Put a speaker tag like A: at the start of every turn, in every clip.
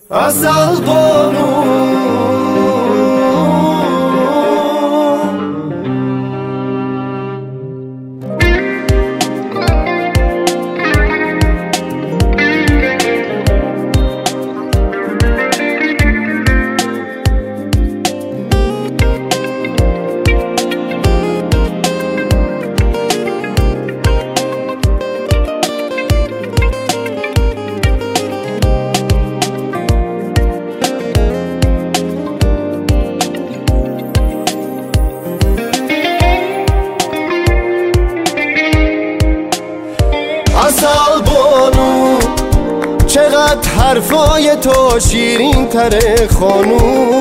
A: عسل بانو عسل بانو چقدر حرفای تو شیرین تره خانوم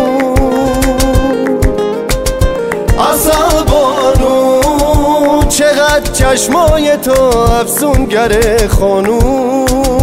A: عسل بانو چقدر چشمای تو افسونگره خانوم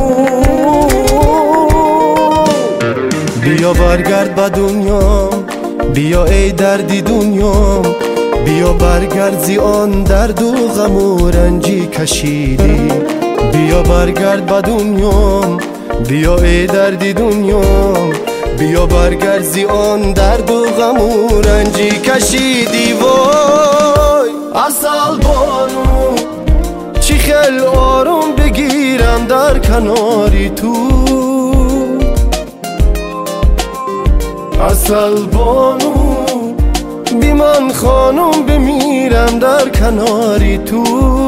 A: بیا برگرد به دنیا بیا ای دردی دنیا بیا برگرد زی آن درد و غم و رنجی کشیدی بیا برگرد به دنیا بیا ای دردی دنیا بیا برگرد زی آن درد و غم و رنجی کشیدی وای عسل بانو چی خیل آروم بگیرم در کناری تو عسل بانو بی من خانم بمیرم در کناری تو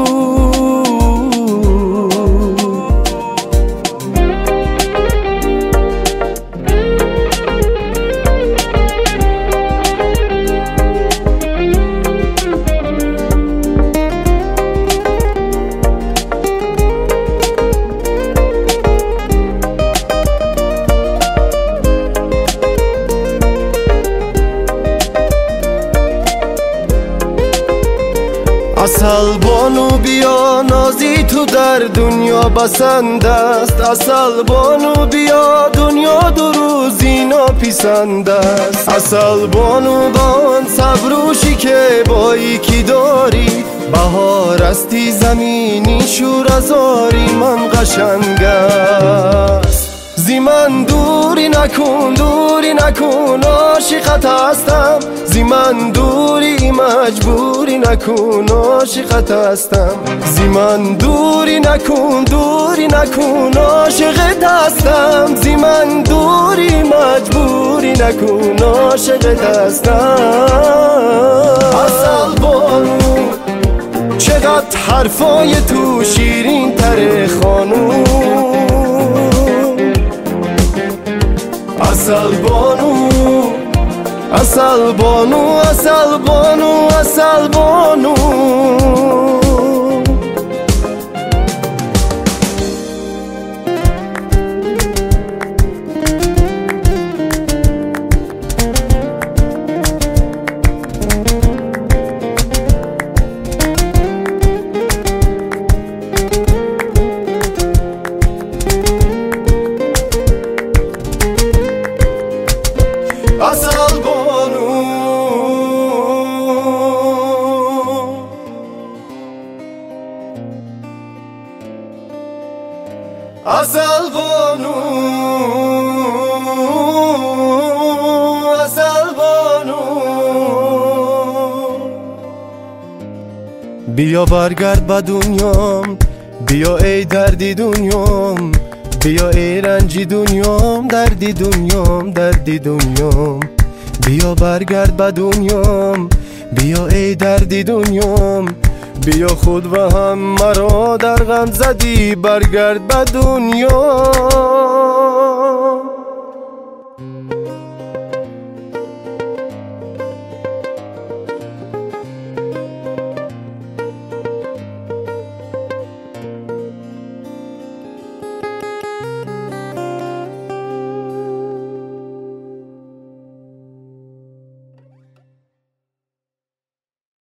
A: عسل بانو بیا نازی تو در دنیا بسند است عسل بانو بیا دنیا دو روزی ناپسند است عسل بانو با آن صبروشی که با یکی داری بهار استی زمینی شور ازاری من قشنگ است زی من دوری نکن عاشقت هستم زی من دوری مجبوری نکن عاشقت هستم زی من دوری نکن عاشقت هستم زی من دوری مجبوری نکن عاشقت هستم عسل بانو چقدر حرفای تو شیرین تره خانوم عسل بانو عسل بانو عسل بانو عسل بانو عسل بانو عسل بانو عسل بانو بیا برگرد به دنیام بیا ای دردی دنیام بیا ای رنجی دنیام دردی دنیام دردی دنیام بیا برگرد به دنیام بیا ای دردی دنیام بیا خود و هم مرا در غم زدی برگرد به دنیا